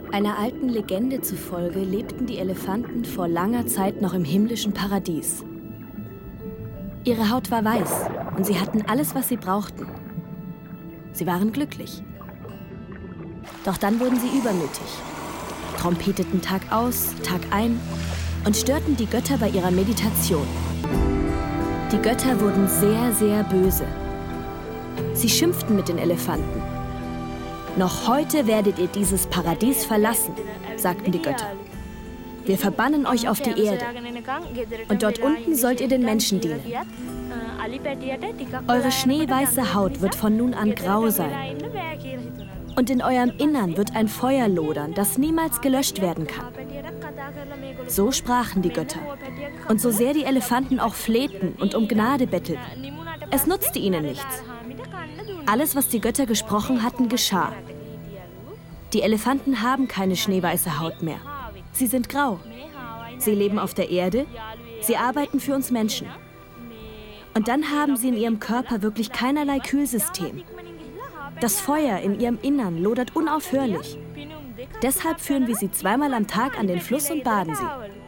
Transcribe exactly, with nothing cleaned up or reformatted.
Einer alten Legende zufolge lebten die Elefanten vor langer Zeit noch im himmlischen Paradies. Ihre Haut war weiß und sie hatten alles, was sie brauchten. Sie waren glücklich. Doch dann wurden sie übermütig, trompeteten Tag aus, Tag ein und störten die Götter bei ihrer Meditation. Die Götter wurden sehr, sehr böse. Sie schimpften mit den Elefanten. Noch heute werdet ihr dieses Paradies verlassen, sagten die Götter. Wir verbannen euch auf die Erde. Und dort unten sollt ihr den Menschen dienen. Eure schneeweiße Haut wird von nun an grau sein. Und in eurem Innern wird ein Feuer lodern, das niemals gelöscht werden kann. So sprachen die Götter. Und so sehr die Elefanten auch flehten und um Gnade bettelten, es nutzte ihnen nichts. Alles, was die Götter gesprochen hatten, geschah. Die Elefanten haben keine schneeweiße Haut mehr. Sie sind grau. Sie leben auf der Erde. Sie arbeiten für uns Menschen. Und dann haben sie in ihrem Körper wirklich keinerlei Kühlsystem. Das Feuer in ihrem Innern lodert unaufhörlich. Deshalb führen wir sie zweimal am Tag an den Fluss und baden sie.